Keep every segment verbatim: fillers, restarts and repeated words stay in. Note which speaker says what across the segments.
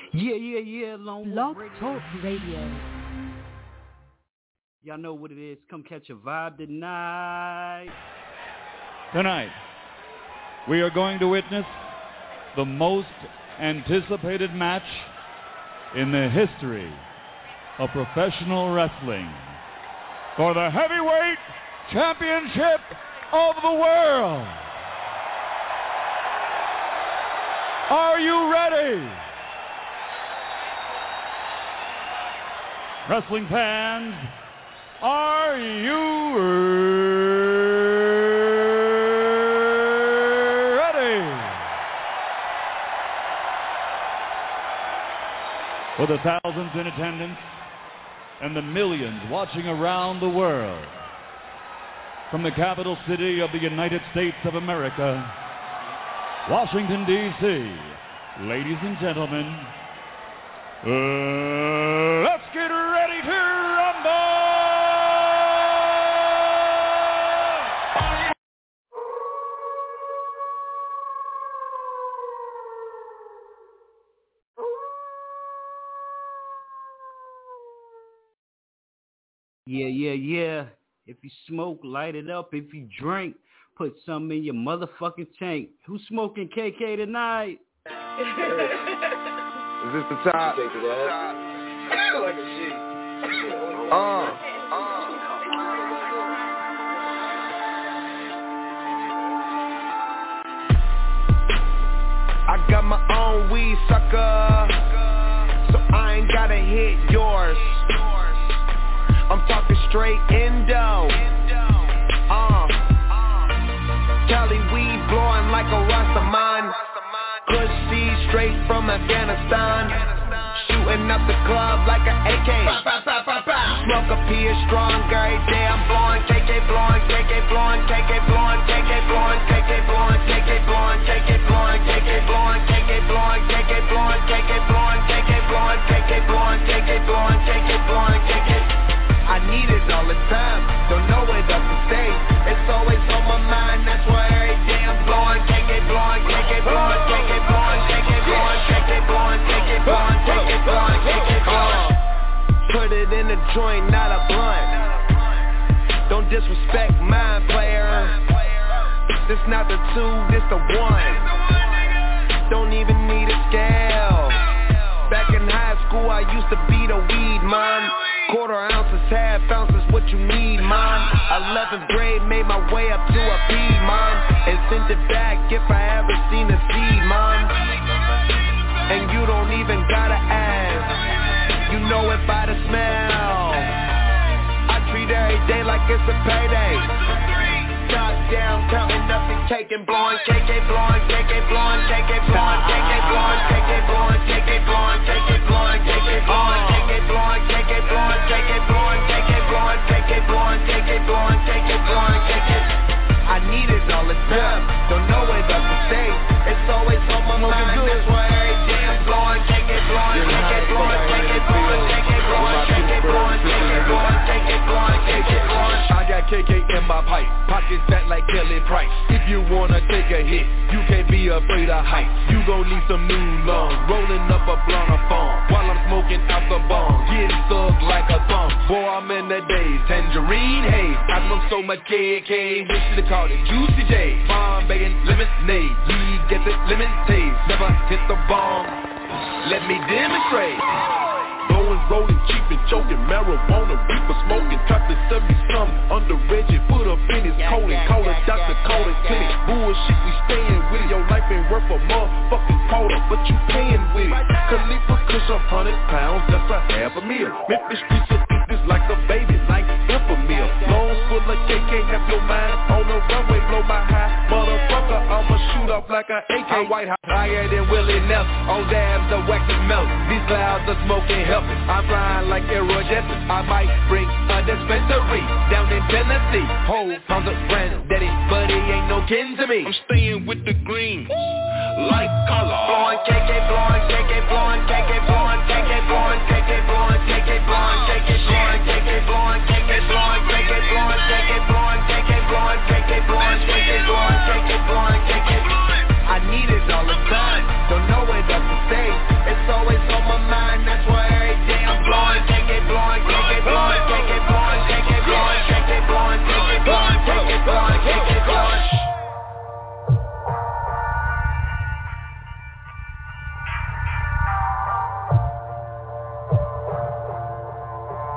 Speaker 1: Yeah, yeah, yeah, Lone
Speaker 2: Blog Talk Radio.
Speaker 1: Y'all know what it is. Come catch a vibe tonight.
Speaker 3: Tonight, we are going to witness the most anticipated match in the history of professional wrestling for the heavyweight championship of the world. Are you ready? Wrestling fans, are you ready? For the thousands in attendance and the millions watching around the world, from the capital city of the United States of America, Washington, D C, ladies and gentlemen, uh, let's get ready to rumble!
Speaker 1: Yeah, yeah, yeah. If you smoke, light it up. If you drink, put some in your motherfucking tank. Who's smoking K K tonight?
Speaker 4: Is this the top? Take it out. Like a G. Uh. I got my own weed, sucker, so I ain't gotta hit yours. I'm talking straight endo. Uh. Cali weed blowing like a Rastaman. Kush seed straight from Afghanistan. Shooting up the club like an A K. Smoke a P is strong every day. I'm blowing K K, blowing K K, blowing K K, blowing K K, blowing K K, blowing K K, blowing K K, blowing K K, blowing K K, blowing K K, blowing K K, blowing K K, blowing K K, blowing K K, blowing K K, blowing K K. I need it all the time. Don't know where else to stay. It's always on my mind. That's why every day I'm blowing K K, blowing K K, blowing K K, blowing K K, blowing K K, blowing K K, blowing K K, blowing K K, blowing. Put it in a joint, not a blunt. Don't disrespect mine, player. This not the two, this the one. Don't even need a scale. Back in high school, I used to be the weed man. Quarter ounces, half ounces, what you need, man. eleventh grade, made my way up to a P, man. And sent it back if I ever seen a C, man. And you don't even gotta ask. You know it by the smell. I treat every day like it's a payday. Top down, counting up and taking, blowing K K, blowing K K, blowing K K, blowing K K, blowing K K, blowing K K, blowing K K, blowing K K, blowing K K, blowing K K, blowing K K, blowing K K, blowing K K, blowing K K, blowing K K, blowing K K. I need it all the time. Don't know where else to stay. It's always on my mind. That's why every day I'm blowing K K, blowing K K, blowing K K, blowing K K, blowing K K, blowing K K, blowing K K, blowing K K, blowing. I got K K in my pipe, pockets fat like Kelly Price. If you wanna take a hit, you can't be afraid of heights. You gon' need some new lungs, rolling up a blunt of fun while I'm smoking out the bomb, getting stuck like a thumb. Boy, I'm in the days, tangerine haze. I smoke so much K K, wish you'd called it Juicy J. Bombay and lemonade, we get the lemonade. Never hit the bomb, let me demonstrate. Blowing, rolling, cheap and choking, marijuana, reaper smoking, tried to sell me some under Reggie, put up in his coat and call it Doctor Call it Clinic. Bullshit, we staying with it, your life ain't worth a motherfucking quarter, but you paying with it. Khalifa Kush a hundred pounds, that's a half a meal. Memphis streets will eat this like a baby, like half a meal. Lungs full of K K, have your mind on the runway, blow my high, motherfucker, I'ma shoot off like a A K. I'm white hot, higher than Willie Nelson, on dabs the wax and melt. These clouds are smoking help. I'm flying like iridescent. I might bring a dispensary down in Tennessee. Whole pounds of granddaddy, but he ain't no kin to me. I'm staying with the green, like color. Blowing K K, blowing K K, blowing K K, blowing K K, blowing K K, blowing K K, blowing K K, blowing K K, blowing K K, blowing K K, blowing K K, blowing K K, blowing K K, blowing K K, blowing K K, blowing K K. I need it all the time. Don't know where else to stay. It's always on my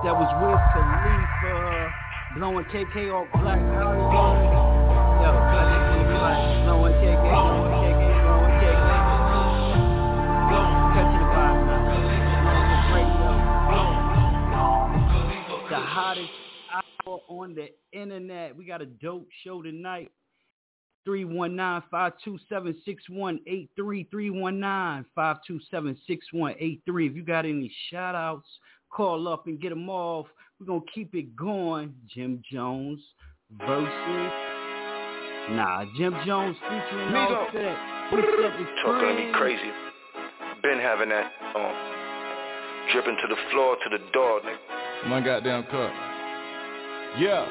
Speaker 1: That was Wiz Khalifa blowing K K off Black Hollywood. Yo, I just want to be like blowing K K, blowing K K, blowing K K. Catching the vibe, man. The hottest hour on the internet. We got a dope show tonight. three one nine, five two seven, six one eight three, three one nine, five two seven, six one eight three. If you got any shout outs, call up and get them off. We're going to keep it going. Jim Jones versus... Nah, Jim Jones featuring Offset.
Speaker 2: Talking to me crazy. Been having that um, dripping to the floor, to the door, nigga.
Speaker 5: My goddamn cup. Yeah.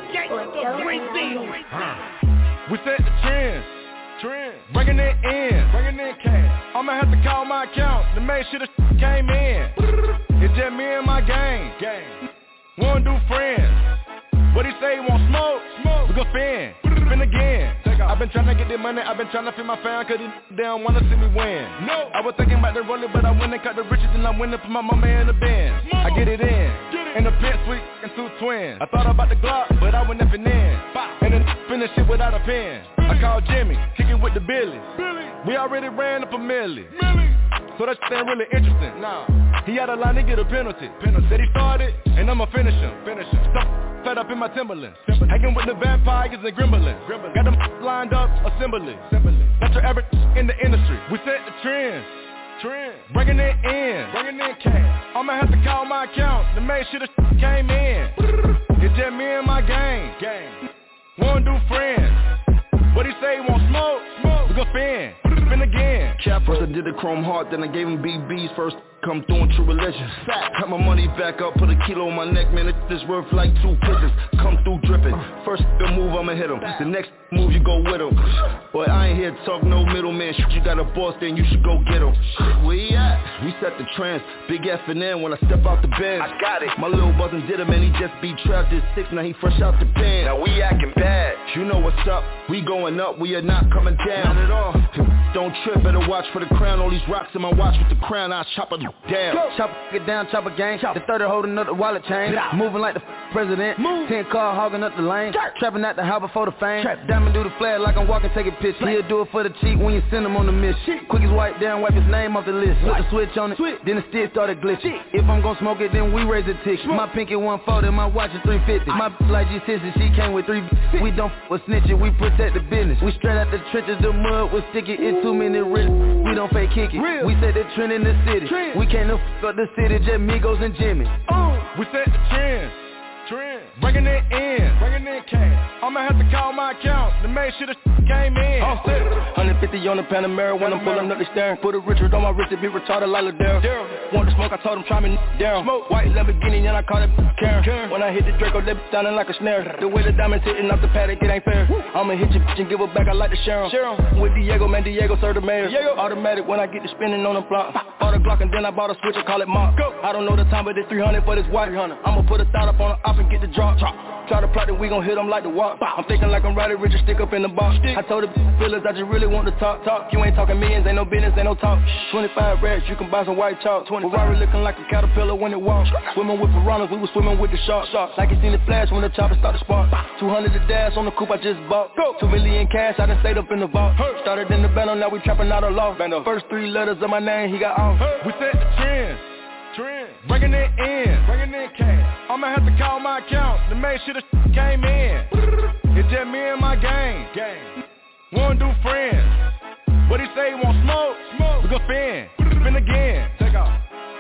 Speaker 5: We set the trend, trend, bringing it in, bringing in cash. I'ma have to call my account to make sure the shit came in. It's just me and my gang, gang. Wanna do friends. What he say, he want smoke, smoke. We gon' spin, spin again. I've been trying to get the money, I've been trying to feed my fam, cause they don't wanna see me win. No. I was thinking about the rolling, but I went and cut the riches and I went and put my mama in the bin. I get it in, get it. In the pit suite and two twins. I thought about the Glock, but I went nothing in. And then finish shit without a pen. I called Jimmy, kicking with the Billy. Billy. We already ran up a milli. Millie. So that shit ain't really interesting. Nah. He had a line to get a penalty. Penalty. Said he started, and I'ma finish him. Finish him. Stop. Fed up in my Timberland. Timberland. Hanging with the vampires and Gremlins. Gremlins. Got them lined up, assembly. Assembly. That's your average in the industry. We set the trends. Trend. Bringing it in. Bringing in cash. I'ma have to call my account to make sure the shit came in. It's just me and my gang. Gang. Wanna do friends. What he say, he want smoke? Smoke. We gon' spin. Spin again.
Speaker 2: Cap first I did the chrome heart, then I gave him B Bs first. Come through in true religion. Got my money back up, put a kilo on my neck, man. It's worth like two prisons. Come through dripping. First move, I'ma hit him. The next move, you go with him. Boy, I ain't here to talk no middleman. Shit, you got a boss, then you should go get him. Where he at? We set the trends. Big F and N when I step out the bed. I got it. My little buzzin' did him, man. He just be trapped at six, now he fresh out the pen. Now we acting bad. You know what's up. We going up, we are not coming down. Not at all. Don't trip, better watch for the crown. All these rocks in my watch with the crown, I chop it down.
Speaker 6: Go. Chop it down, chop a gang. Chop. The thirty holding up the wallet chain. Moving like the f- president. Move. Ten car hogging up the lane. Dirt. Trapping at the house before the fame. Trap. Diamond do the flag like I'm walking, taking pictures. He'll do it for the cheap when you send him on the mission. Quick as wipe down, wipe his name off the list. Put the switch on it, switch. Then the stick started glitching. If I'm gon' smoke it, then we raise the tick. My pinky one forty, my watch is three fifty. My b- like G sixty, she came with three b- We don't f- with snitching, we protect the business. We straight out the trenches, the mud was sticky. It's too many risks. We don't fake kick it. Real. We set the trend in the city. Trend. We can't no f- up the city, just Migos and Jimmy.
Speaker 5: Oh, we set the trends. Trend. Bringing it in. Bringing in cash. I'ma have to call my account to make sure the shit came in.
Speaker 6: Oh, one fifty on the Panamera when I'm pulling up the staring. Put a Richard on my wrist to be retarded like Ladero. Want to smoke, I told him try me down. Smoke. White Lamborghini and I call it Karen. Karen. When I hit the Draco, they sounding like a snare. The way the diamonds hitting off the paddock, it ain't fair. I'ma hit your bitch and give her back, I like the Sharon. Sharon. With Diego, man, Diego serve the mayor. Diego. Automatic when I get to spinning on the block. Bought a Glock and then I bought a switch and call it Mark. Go. I don't know the time, but it's three hundred for this white. I'ma put a thought up on the op and get the drop. Chop. Try to plot that we gon' hit them like the walk. I'm thinking like I'm Roddy Rich, stick up in the box. I told the feelers I just really want to talk. Talk. You ain't talking millions, ain't no business, ain't no talk. twenty-five rats, you can buy some white chalk. Ferrari looking like a caterpillar when it walks. Swimming with piranhas, we was swimming with the sharks. Like you seen the flash when the chopper started spark. two hundred the dash on the coupe I just bought. Two million cash, I done stayed up in the vault. Started in the bando, now we trapping out a loft. First three letters of my name, he got off.
Speaker 5: We set the trends. Trend. Bringing it in. Bringing in cash. I'ma have to call my account to make sure the shit came in. It's just me and my gang. Gang. Wanna do friends. What he say, he want smoke? Smoke. We gon' spin. Spin again. Take off.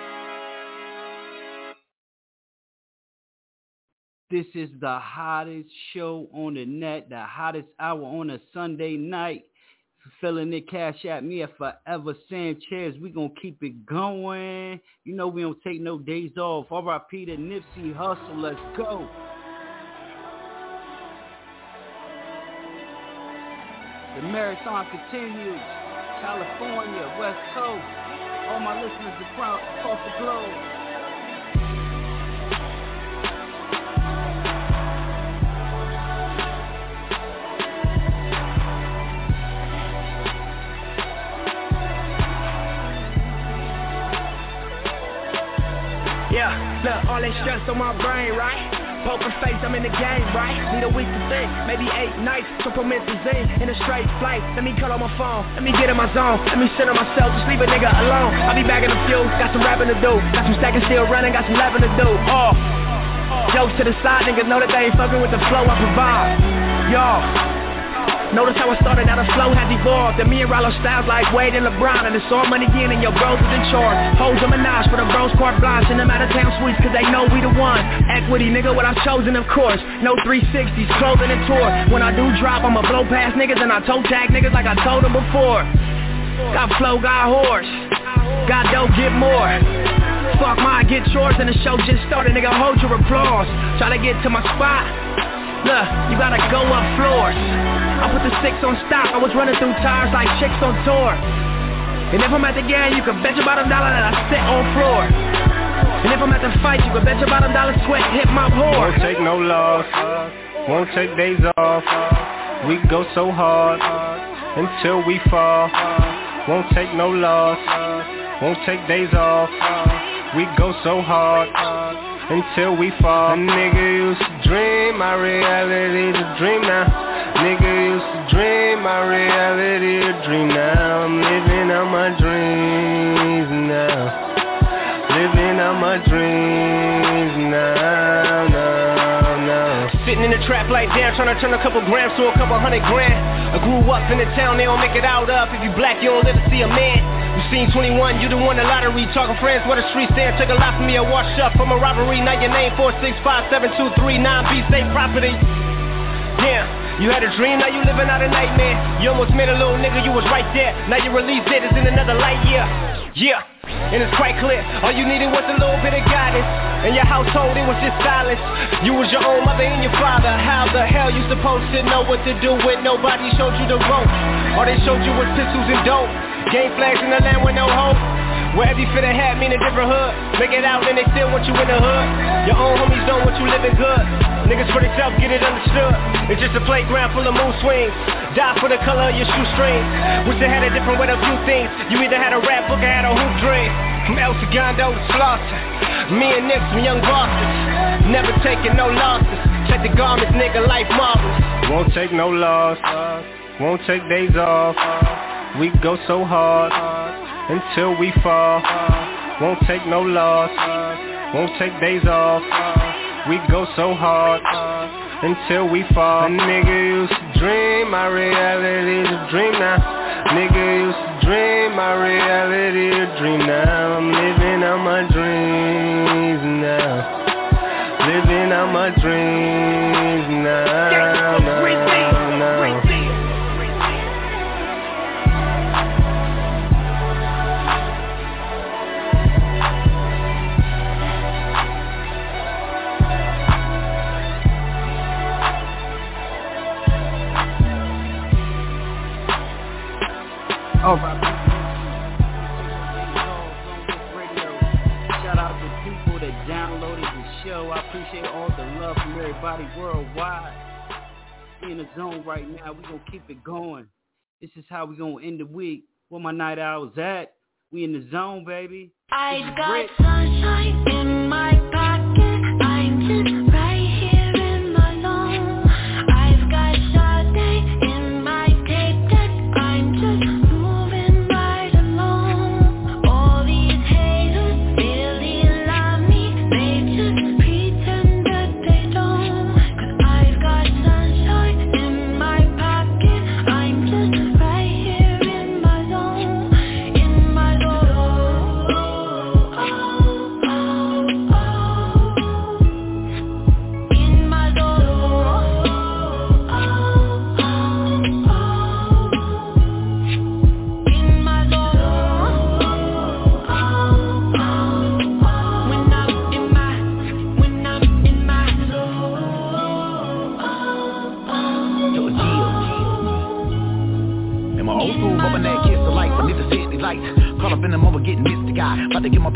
Speaker 1: This is the hottest show on the net, the hottest hour on a Sunday night. Feeling it, cash at me at Forever Sanchez. We gonna keep it going. You know we don't take no days off. R I P to Nipsey Hussle. Let's go. The marathon continues. California, West Coast. All my listeners across the globe.
Speaker 7: Yeah, look, all that stress on my brain, right? Poker face, I'm in the game, right? Need a week to think, maybe eight nights. So promethazine in a straight flight. Let me call on my phone, let me get in my zone. Let me sit on myself, just leave a nigga alone. I'll be back in a few, got some rapping to do. Got some stacking still running, got some laughing to do. Oh, jokes to the side, niggas know that they ain't fucking with the flow I provide. Y'all. Notice how I started, now the flow has evolved. And me and Rollo styles like Wade and LeBron. And it's all money in and your bros is in charge. Hoes a menage for the bros carte blanche. And them out of town suites cause they know we the one. Equity, nigga, what I've chosen of course. No three sixties, clothing and tour. When I do drop, I'ma blow past niggas. And I toe tag niggas like I told them before. Got flow, got horse. Got dope, get more. Fuck mine, get yours. And the show just started, nigga, hold your applause. Try to get to my spot. Look, you gotta go up floors. I put the six on stock, I was running through tires like chicks on tour. And if I'm at the game, you can bet your bottom dollar that I sit on floor. And if I'm at the fight, you can bet your bottom dollar sweat hip my whore.
Speaker 8: Won't take no loss, won't take days off. We go so hard until we fall. Won't take no loss, won't take days off. We go so hard until we fall. A nigga used to dream, my reality to dream now. Nigga used to dream, my reality to dream now. I'm living out my dreams now. Living out my dreams now, now, now.
Speaker 7: Sitting in the trap like damn, trying to turn a couple grams to a couple hundred grand. I grew up in the town, they don't make it out up. If you black, you don't live to see a man. You seen twenty-one, you done won the lottery. Talking friends where the streets stand. Took a lot from me, I washed up from a robbery. Now your name four six five seven two three nine B state property. Damn, you had a dream, now you living out a nightmare. You almost met a little nigga, you was right there. Now your release date is in another light year. Yeah, and it's quite clear, all you needed was a little bit of guidance. In your household it was just silence. You was your own mother and your father. How the hell you supposed to know what to do when nobody showed you the ropes? All they showed you was pistols and dope. Game flags in the land with no hope. Wherever you fit a hat mean a different hood. Make it out and they still want you in the hood. Your own homies don't want you living good. Niggas for themselves get it understood. It's just a playground full of moon swings. Die for the color of your shoestrings. Wish they had a different way to view things. You either had a rap book or had a hoop dream. From El Segundo to Slaughter. Me and Nick, some young bosses. Never taking no losses. Check the garments, nigga, life marvelous.
Speaker 8: Won't take no loss, won't take days off. We go so hard until we fall. Won't take no loss, won't take days off. We go so hard until we fall. A nigga used to dream, my reality to dream now. Nigga used to dream, my reality to dream now. I'm living out my dreams now. Living out my dreams now, now, now.
Speaker 1: All right. Shout out to people that downloaded the show. I appreciate all the love from everybody worldwide. We in the zone right now. We're going to keep it going. This is how we're going to end the week. Where my night owls at? We in the zone, baby.
Speaker 9: I've got Rick. Sunshine in my pocket. I'm just right here in my zone. I've got Sade in my tape deck. I'm just oh,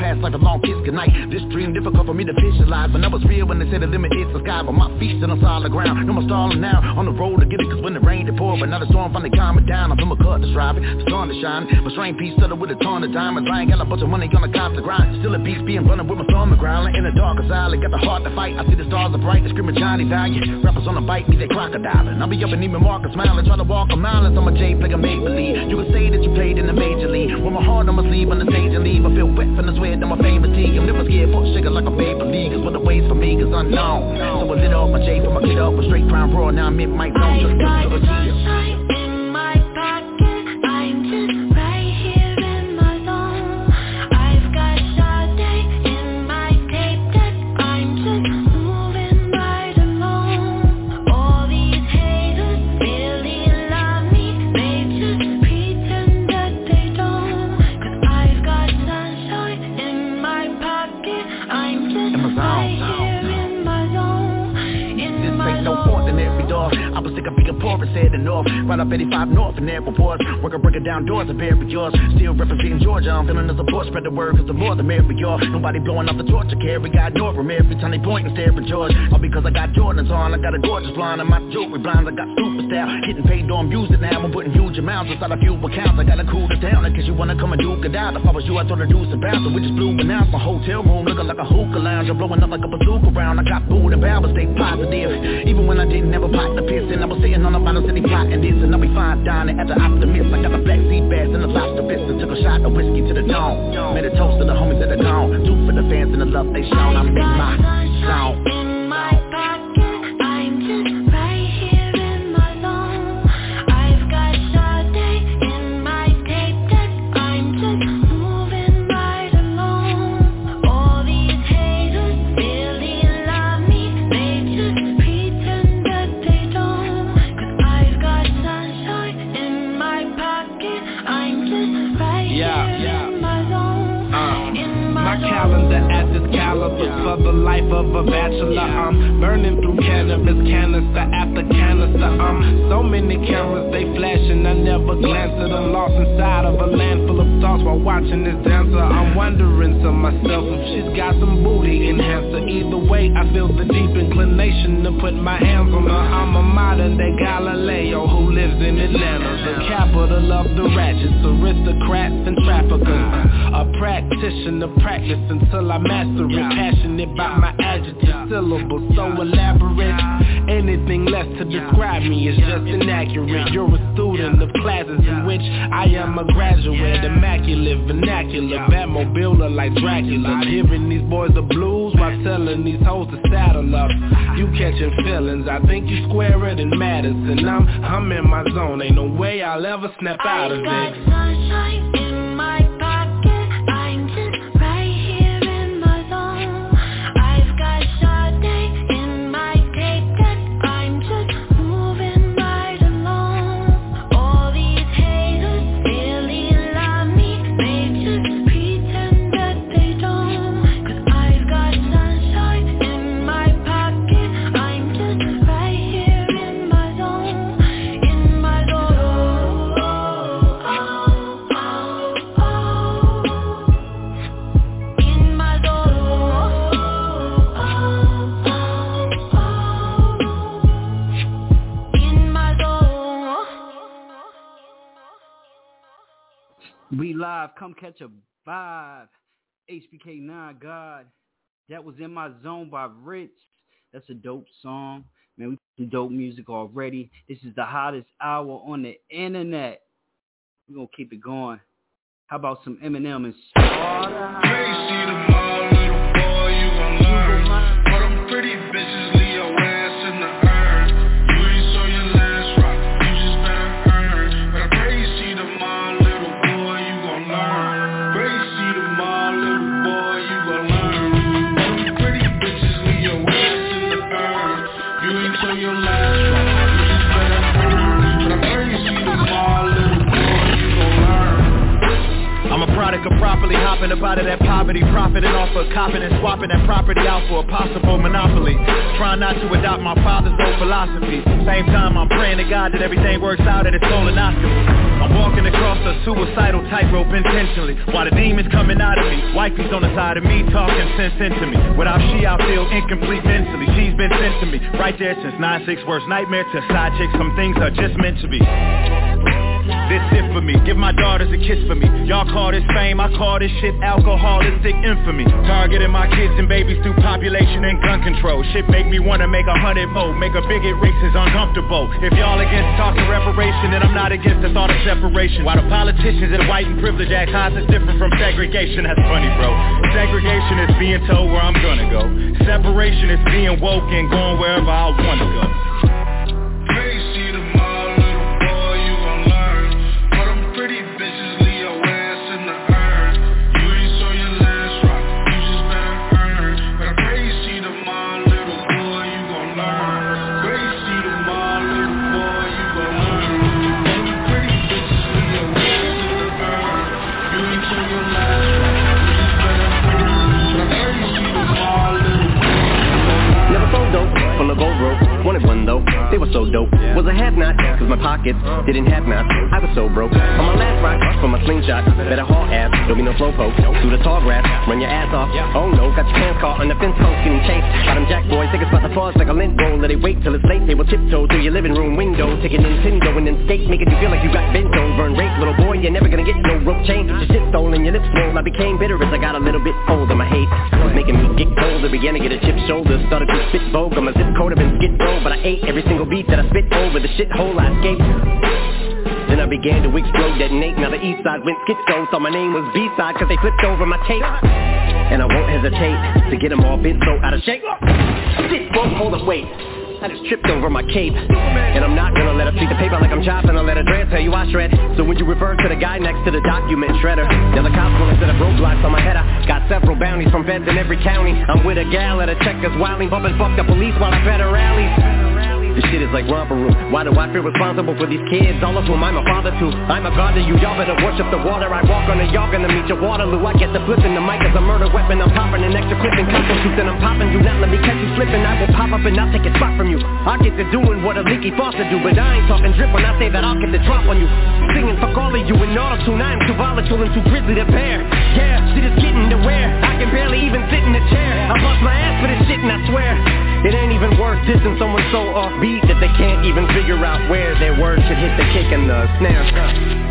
Speaker 2: past like a long kiss goodnight. This dream difficult for me to visualize, but I was real when they said the limit is the sky. But my feet still on solid ground, no more stalling now. On the road to get it, cause when it rained it poured, but now the storm finally calming down. I'm from a cut to strive it, the sun to shine. My strain piece studded with a ton of diamonds. I ain't got a bunch of money on the constant grind. Still a beast being running with my thumb and ground. In the dark asylum, got the heart to fight. I see the stars are bright, they screaming Johnny Valiant. Rappers on the bike, be they crocodiling. I'll be up and even Marcus smiling, try to walk a mile as I'm a J play a Maybelline. You can say that you played in the major league. With my heart on my sleeve on the stage and leave. I feel wet from the sweat on my favorite team. I'm never scared for a shaker like a paper league. Cause what the ways for me is unknown. So I lit up my J from my kid up a straight crown roar. Now I'm in my zone, just to the sunshine in my pocket. I'm just right here in my zone. I've got Sade in my tape deck. I'm just moving right along. All these haters really love me. They just pretend that they don't. Cause I've got sunshine in my pocket. I'm just right here in my zone. In my zone. I was sick of being poor and said enough. Right up eighty-five North and airport. Working breaking down doors and bury yours. Still representing Georgia. I'm feeling the support. Spread the word cause the more the merrier. Nobody blowing up the torch to carry. Got North from every time they point and stare at George. All because I got Jordans on. I got a gorgeous blonde and my jewelry blinds. I got super style. Getting paid on music now. I'm putting huge amounts inside a few accounts. I gotta cool it down in case you wanna come and duke it out. If I was you, I'd throw the deuce and bounce. So we just blew announced my hotel room looking like a hookah lounge. I'm blowing up like a bazooka round. I got food and bound but stay positive. Even when I didn't ever pop the piss. And I was sitting on the bottom city plotting this. And I'll be fine dining at the Optimist. I got the black sea bass and the lobster biscuit. Took a shot of whiskey to the dome. Made a toast to the homies that are gone. Two for the fans and the love they shown. I'm in my zone. In my pocket, I'm just right here in my zone. I've got Sade in my tape deck. I'm just moving right along. All these haters really love me. They just pretend that they don't. Cause I've got sunshine in my pocket. I'm just right
Speaker 7: yeah,
Speaker 2: here
Speaker 7: yeah.
Speaker 2: in my zone.
Speaker 7: Uh,
Speaker 2: in my,
Speaker 7: my
Speaker 2: zone.
Speaker 7: calendar at this caliber yeah. For the life of a bachelor. yeah. I'm burning through cannabis, canister after canister. Um, so many cameras they flashing, I never glance at them. Lost inside of a land full of thoughts while watching this dancer. I'm wondering to myself if she's got some booty enhancer. Either way, I feel the deep inclination to put my hands on her. I'm a modern day Galileo who lives in Atlanta, the capital of the ratchets, aristocrats and traffickers. A practitioner, practice until I master it. Passionate about my adjective syllables, so elaborate. Anything less to describe me is just inaccurate. You're a student of classes in which I am a graduate. Immaculate vernacular, Batmobile like Dracula. Giving these boys the blues while telling these hoes to saddle up. You catching feelings, I think you square it in Madison. I'm, I'm in my zone, ain't no way I'll ever snap out of it.
Speaker 2: I got sunshine in my pocket. I'm just right here in my zone. I've got Sade in my tape deck. I'm just moving right along. All these haters really love me. They just pretend that they don't. Cause I've got sunshine in my pocket. I'm just right here in my zone. In my zone. In my zone. In my zone.
Speaker 1: We live, come catch a vibe. H B K nine God. That was In My Zone by Rich. That's a dope song. Man, we do dope music already. This is the hottest hour on the internet. We're gonna keep it going. How about some Eminem and Slaughter?
Speaker 10: Crazy tomorrow, little boy, you gon' learn. But them pretty bitches leave your ass in the urn. You ain't saw your last rock, you just better earn. But crazy tomorrow, little boy, you gon' learn. Crazy tomorrow, little boy, you gon' learn. But them pretty bitches leave your ass in the urn. You ain't saw your last rock, you just better earn. But crazy tomorrow, little boy, you gon' learn.
Speaker 6: I'm a product of properly hopping up out of that pop
Speaker 11: poverty, profiting off of copping and swapping that property out for a possible monopoly. Trying not to adopt my father's old philosophy. Same time I'm praying to God that everything works out at his colonoscopy. I'm walking across a suicidal tightrope intentionally, while the demons coming out of me. Wifey's on the side of me talking sense into me. Without she I feel incomplete mentally. She's been sent to me right there since nine six worst nightmare to side chicks. Some things are just meant to be. This it for me, give my daughters a kiss for me. Y'all call this fame, I call this shit alcoholistic infamy. Targeting my kids and babies through population and gun control. Shit make me wanna make a hundred more. Make a bigot racist uncomfortable. If y'all against talking reparation, then I'm not against the thought of separation. While the politicians and white and privileged act high is different from segregation. That's funny, bro. Segregation is being told where I'm gonna go. Separation is being woke and going wherever I wanna go.
Speaker 12: One though, they were so dope. Was a have-not, cause my pockets didn't have knots. I was so broke. On my last rock, for my slingshot, better haul ass, don't be no slowpoke. Through the tall grass, run your ass off. Oh no, got your pants caught on the fence post, getting chased. Got them jack boys, think it's about to pause like a lint roll. Let it wait till it's late, they will tiptoe through your living room window. Take a Nintendo and then skate, making you feel like you got bento. Burn rape, little boy, you're never gonna get no rope chain. Get your shit stolen, your lips swole. I became bitter as I got a little bit older. My hate was making me get colder, began to get a chip shoulder. Started to spit bogue, my zip code have been skid row. But I ate every single beat that I spit over, the shithole I escaped. Then I began to explode, detonate. Now the east side went schizo. Thought my name was B-side cause they flipped over my tape. And I won't hesitate to get them all bent so out of shape. Shit, whoa, hold up, wait. I just tripped over my cape. And I'm not gonna let her treat the paper like I'm chopping. I'll let her dread tell you I shred. So when you refer to the guy next to the document shredder, now the cops will instead of roadblocks on my head. I got several bounties from feds in every county. I'm with a gal at a Checkers wilding, bumping fucked up police while I better rallies. This shit is like romper room. Why do I feel responsible for these kids? All of whom I'm a father to. I'm a god to you, y'all better worship the water. I walk on the y'all gonna meet your Waterloo. I get the flipping, the mic as a murder weapon. I'm popping an extra clip and cop shoots and I'm popping you. Not let me catch you slipping. I will pop up and I'll take a spot from you. I'll get to doing what a leaky faucet do. But I ain't talking drip when I say that I'll get the drop on you. Singing fuck all of you in auto-tune. I am too volatile and too grizzly to bear. Yeah, shit is getting to wear. I can barely even sit in the chair. I bust my ass for this shit and I swear it ain't even worth dissing someone so offbeat that they can't even figure out where their words should hit the kick and the snare.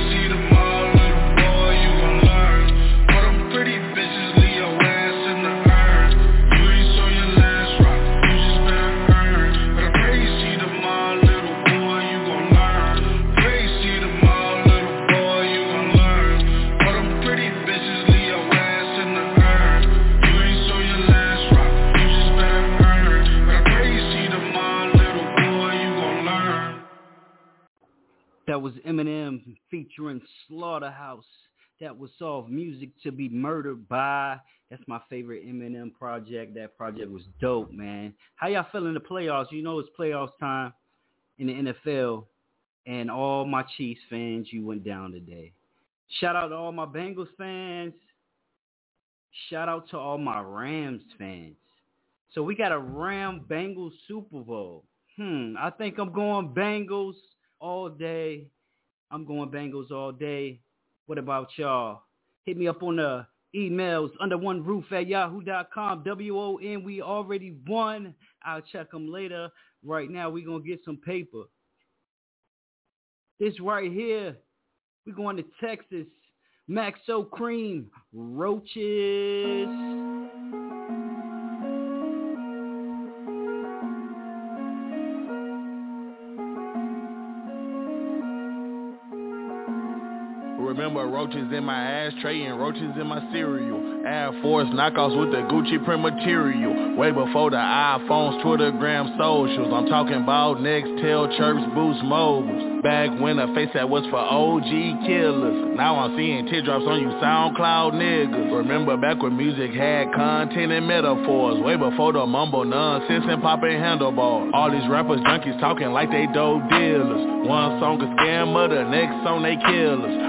Speaker 1: That was Eminem featuring Slaughterhouse. That was off Music to Be Murdered By. That's my favorite Eminem project. That project was dope, man. How y'all feeling the playoffs? You know it's playoffs time in the N F L. And all my Chiefs fans, you went down today. Shout out to all my Bengals fans. Shout out to all my Rams fans. So we got a Ram-Bengals Super Bowl. Hmm, I think I'm going Bengals all day. I'm going Bengals all day. What about y'all? Hit me up on the emails under one roof at yahoo dot com. W O N, we already won. I'll check them later. Right now, we're going to get some paper. This right here, we're going to Texas. Maxo Cream, Roaches.
Speaker 13: Remember, roaches in my ashtray and roaches in my cereal. Air Force knockoffs with the Gucci print material. Way before the iPhones, Twittergram, socials. I'm talking about Nextel, Chirps, Boost, Mobiles. Back when the face that was for O G killers. Now I'm seeing teardrops on you SoundCloud niggas. Remember back when music had content and metaphors. Way before the mumble nonsense and popping handlebar. All these rappers junkies talking like they dope dealers. One song a scammer, the next song they killers.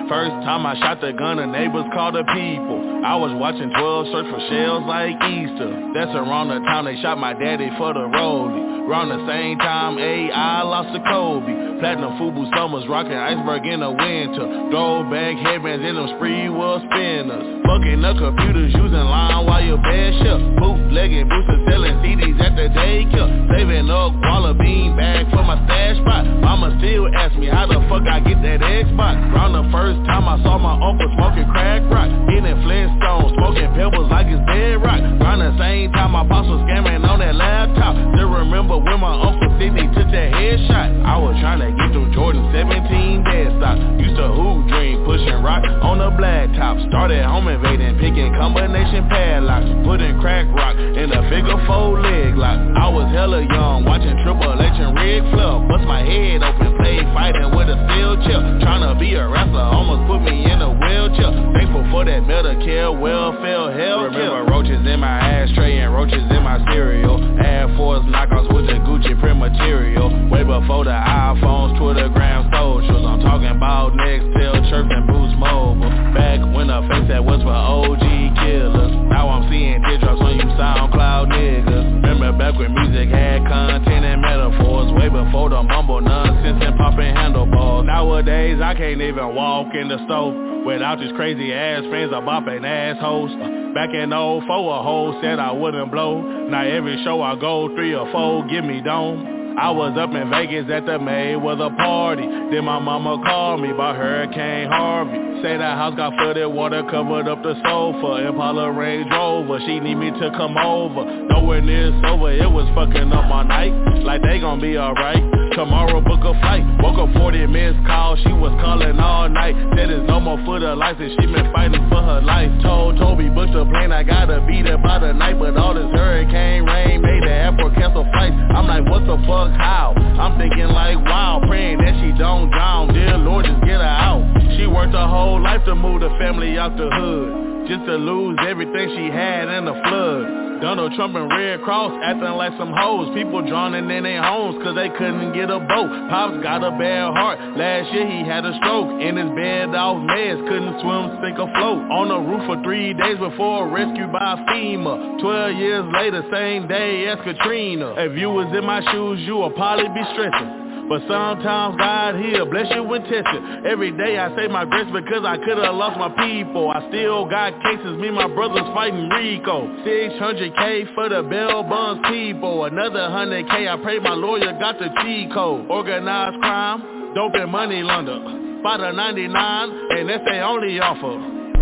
Speaker 13: First time I shot the gun, the neighbors called the people. I was watching twelve search for shells like Easter. That's around the time they shot my daddy for the rollie. Around the same time, A I lost to Kobe. Platinum Fubu Summers, rocking iceberg in the winter. Throwback headbands in them spree wheel spinners. Fucking the computers using line while your bed shut. Bootlegging boosters selling C Ds at the daycare. Saving up Walla bean bag for my stash spot. Mama still ask me how the fuck I get that Xbox. Round the first time I saw my uncle smoking crack rock. Eating Flintstones, smoking pebbles like it's dead rock. Round the same time my boss was scamming on that laptop. Still remember when my uncle Sidney took that headshot. I was trying to get them Jordan seventeen dead stock. Used to hoop dream, pushing rock on the black top. Started home invading, picking combination padlocks. Putting crack rock in a figure four leg lock. I was hella young, watching Triple H and Ric Flair. Bust my head open, played fighting with a steel chair. Tryna be a wrestler, almost put me in a wheelchair. Thankful for that Medicare, welfare, hell yeah. Remember roaches in my ashtray and roaches in my cereal. Air Force knockoffs with the Gucci print material. Way before the iPhones, Twittergram, socials. I'm talking about Nextel, Chirp and Boost Mobile. Back when the face that was for O G killers. Now I'm seeing teardrops on you SoundCloud niggas. Remember back when music had content and metaphors. Way before the mumble nonsense and popping handlebars. Nowadays I can't even walk in the store without these crazy ass fans of bopping assholes. Back in oh four a hoe said I wouldn't blow. Now every show I go three or four give me dome. I was up in Vegas at the Mayweather party. Then my mama called me about Hurricane Harvey. Say that house got flooded, water covered up the sofa. Impala Range Rover, she need me to come over. Nowhere near sober, it was fucking up my night. Like they gon' be alright. Tomorrow book a flight. Woke up forty missed calls, she was calling all night. Said there's no more for the life and she been fighting for her life. Told Toby book the plane, I gotta be there by the night. But all this hurricane rain made the airport cancel flights. I'm like, what the fuck? How? I'm thinking like, wow, praying that she don't drown. Dear Lord, just get her out. She worked her whole life to move the family out the hood, just to lose everything she had in the flood. Donald Trump and Red Cross acting like some hoes. People drowning in their homes cause they couldn't get a boat. Pops got a bad heart, last year he had a stroke. In his bed off meds, couldn't swim, sink or float. On the roof for three days before rescued by FEMA. Twelve years later, same day as Katrina. If you was in my shoes, you would probably be stressing. But sometimes God, he'll bless you and test you. Every day I say my grace because I could've lost my people. I still got cases, me and my brothers fighting Rico. six hundred K for the bail bonds people. Another one hundred K, I pray my lawyer got the cheat code. Organized crime, dope and money launder. By the ninety-nine, and that's their only offer.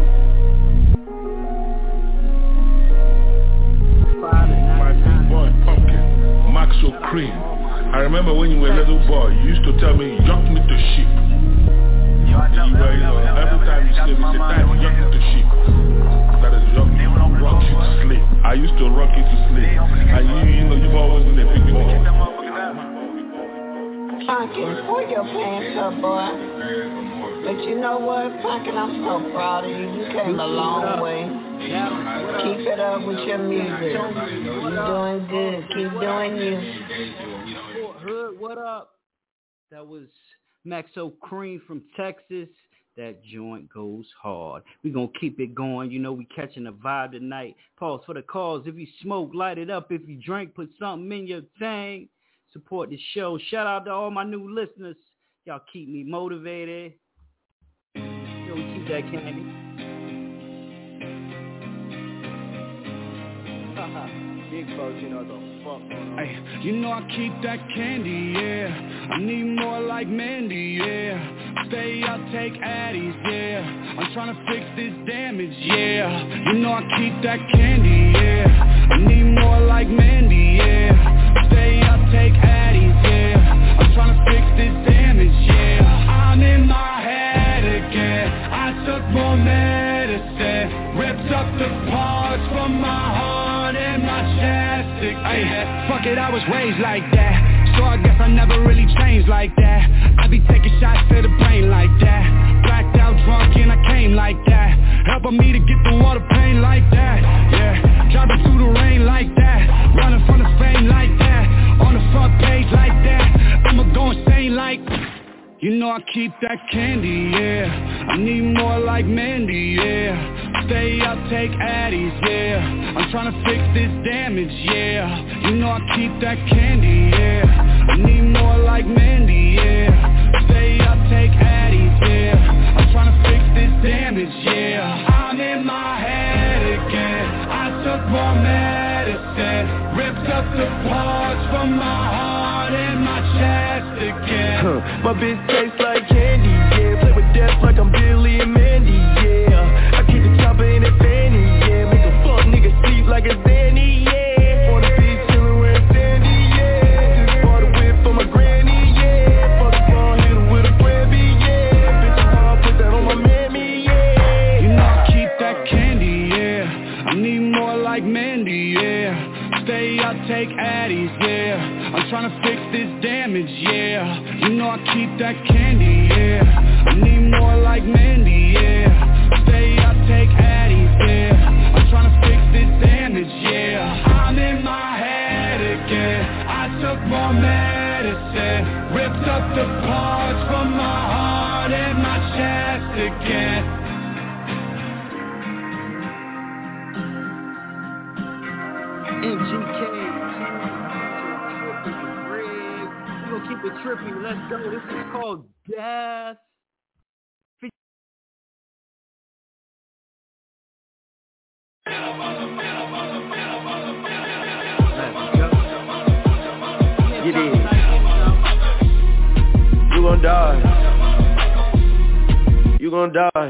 Speaker 14: My big boy Pumpkin, Maxo Cream. I remember when you were a little boy, you used to tell me, yuck me to sheep. You were, you know, every time you sleep, you say, time, yuck me to sheep. That is yuck me, rock you to sleep. I used to rock you to sleep. And you, you know, you've always been a big boy.
Speaker 15: Pumpkin, pull your pants up, boy. But you know what, Pumpkin, I'm so proud of you. You came a long way. Keep it up with your music. You're doing good. Keep doing you.
Speaker 1: Hood, what up? That was Maxo Cream from Texas. That joint goes hard. We gonna keep it going. You know we catching a vibe tonight. Pause for the cause. If you smoke, light it up. If you drink, put something in your thing. Support the show. Shout out to all my new listeners. Y'all keep me motivated. You know we keep that candy.
Speaker 16: Big folks, you know the fuck.
Speaker 17: Ay, you know I keep that candy, yeah. I need more like Mandy, yeah. Stay up, take Addies, yeah. I'm trying to fix this damage, yeah. You know I keep that candy, yeah. I need more like Mandy, yeah. Stay up, take Addies, yeah. I'm trying to fix this damage, yeah. I'm in my head again. I took more medicine, ripped up the parts from my heart and my chest. Ay, fuck it, I was raised like that, so I guess I never really changed like that. I be taking shots to the brain like that, blacked out drunk and I came like that, helping me to get through all the pain like that. Yeah, driving through the rain like that, running from the fame like that, on the front page like that. I'ma go insane like, you know I keep that candy, yeah. I need more like Mandy, yeah. Stay up, take Addies, yeah. I'm tryna fix this damage, yeah. You know I keep that candy, yeah. I need more like Mandy, yeah. Stay up, take Addies, yeah. I'm tryna fix this damage, yeah. I'm in my head again. I took more medicine, ripped up the parts from my heart and my chest again.
Speaker 6: Huh. My bitch tastes like candy, yeah. Play with death like I'm Billy and Mandy, yeah. I keep the chopper in that fanny, yeah. Make a fuck nigga sleep like a Zanny, yeah. On the beach chillin' where it's sandy, yeah. Just bought a whip for my granny, yeah. Fuck the ball, hit her with a Grammy, yeah. Bitch, I'll put that on my mammy, yeah.
Speaker 17: You know I keep that candy, yeah. I need more like Mandy, yeah. Stay up, take Addies, yeah. I'm tryna fix this damage, yeah. You know I keep that candy, yeah. I need more like Mandy, yeah. Stay up, take Addies, yeah. I'm tryna fix this damage, yeah. I'm in my head again. I took more medicine, ripped up the parts from my heart and my chest again.
Speaker 1: M G K, we're gonna keep it trippy. Let's go. This is called Death.
Speaker 6: Get in. You gon' die. You gon' die.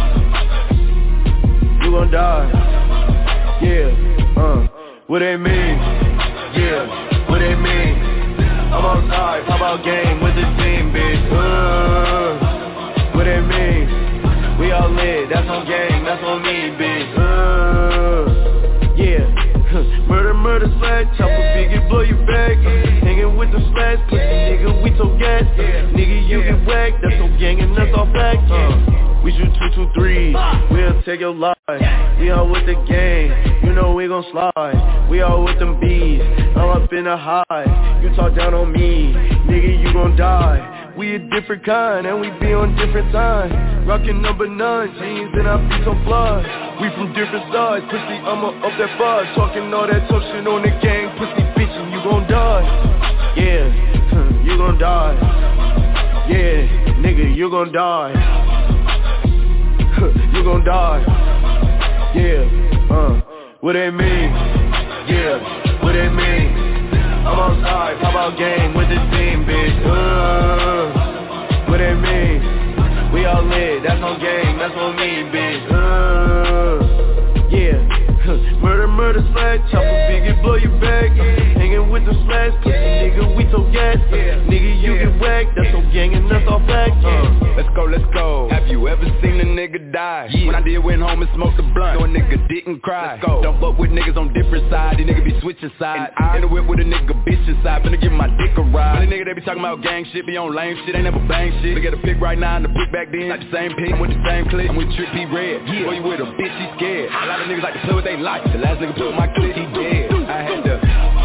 Speaker 6: You gon' die. Yeah, uh. What they mean? Yeah, what they mean? I'm outside, how about game with the team, bitch? Uh, what they mean? We all lit, that's on game, that's on me, bitch. Uh, yeah, murder, murder, slash, chopper, biggie, blow your back. Hanging with the slash, pussy nigga, we so gas. Nigga, you get whacked, that's no gang and that's all facts. Uh, we shoot two, two, three, we'll take your life. We all with the gang, you know we gon' slide. We all with them bees, I'm up in a high. You talk down on me, nigga, you gon' die. We a different kind, and we be on different time. Rockin' number nine jeans, and I be so fly. We from different sides, pussy, I'ma up that fire. Talking all that tough shit on the gang, pussy bitch, and you gon' die. Yeah, you gon' die. Yeah, nigga, you gon' die. You gon' die. Yeah, uh, what they mean? Yeah, what they mean? I'm outside, how about game with the team, bitch? Uh, what they mean? We all lit, that's on game, that's on me, bitch. Uh, yeah, murder, murder, slash, chopper, biggie, blow your back. Hanging with the slash, pussy nigga, we so gas. Nigga, you get whacked, that's no gang and that's all facts. Uh,
Speaker 18: let's go, let's go. Have you ever seen a nigga die? Yeah. When I did went home and smoked the blunt, no a nigga didn't cry. Let's go. Don't fuck with niggas on different sides, these niggas be switching sides. I, in the whip with a nigga bitch inside, finna give my dick a ride. When the nigga they be talking about gang shit, be on lame shit, ain't never bang shit. Look at a pick right now and the pick back then, like the same pick, I'm with the same click. I'm with Trip P Red, yeah. Boy you with a bitch, he scared. A lot of niggas like to play with they life. The last nigga put my click, he dead. I had to.